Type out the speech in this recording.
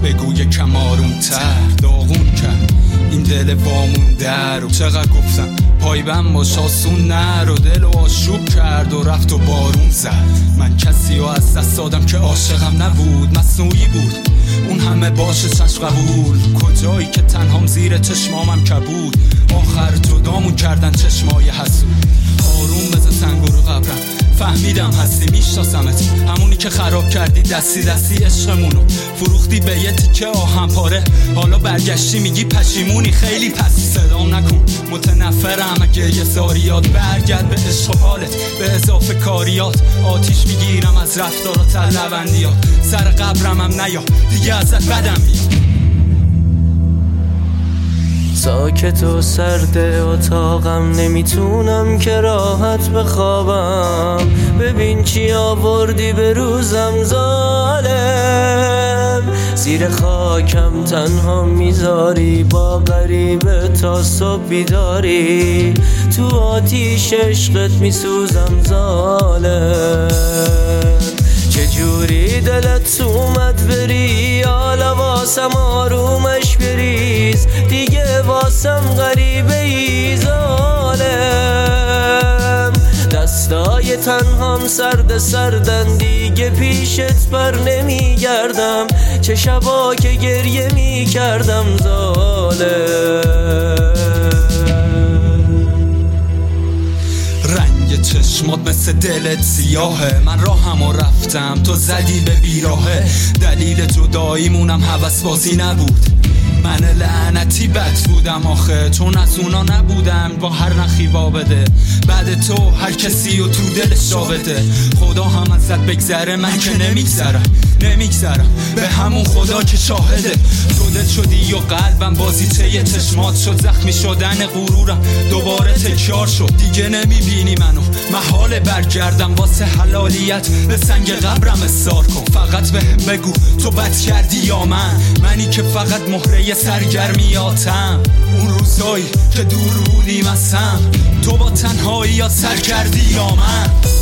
بگو یکم آروم تر. داغون کرد این دل وامونده رو، چقدر گفتم پایبند باش آسون نرو. دل و آشوب کرد و رفت و بارون زد. من کسی رو از دست دادم که عاشقم نبود، مصنوعی بود اون همه باشه چشم قبول. کجایی که تنهام زیر چشمامم کبود، آخر جدامون کردن چشمای حسود. آروم بزن سنگ رو قبرم، فهمیدم هستی، میشناسمت، همونی که خراب کردی دستی دستی عشقمونو. فروختی به یه تیکه آهن پاره، حالا برگشتی میگی پشیمونی. خیلی پسی صدام نکن، متنفرم اگه یه زاریات. برگرد به عشق و حالت به اضافه کاریات. آتیش میگیرم از رفتارات لبندیات. سر قبرمم نیا دیگه ازت بدم میاد. ساکت و سرد اتاقم، نمیتونم که راحت بخوابم. ببین چی آوردی به روزم ظالم. زیر خاکم تنها میذاری، با غریبه تا صبح بیداری. تو آتیش عشقت میسوزم ظالم. چجوری دلت اومد بری، حالا واسم آرومش بریز. دیگه واسم غریبه ای ظالم. دستای تنهام سرد سردن، دیگه پیشت بر نمیگردم. چه شبا که گریه میکردم ظالم. چشمات مثل دلت سیاهه، من راهمو رفتم تو زدی به بیراهه. دلیل جداییمونم هوس بازی نبود، من لعنتی بد بودم آخه. چون از اونا نبودم با هر نخی بده. بعد تو هر کسی و تو دلش جاوده. خدا هم ازت بگذره، من که نمیگذرم به همون خدا که شاهده. تو دل شدی و قلبم بازیچه یه چشمات شد. زخمی شدن غرورم دوباره تکرار شد. دیگه نمیبینی منو، محاله برگردم. واسه حلالیت به سنگ قبرم اصرار کن. فقط بهم بگو تو بد کردی یا منی که فقط مهره سرگرمیاتم. اون روزایی که دور بودیم از هم، تو با تنهایی یا سر کردی یا من.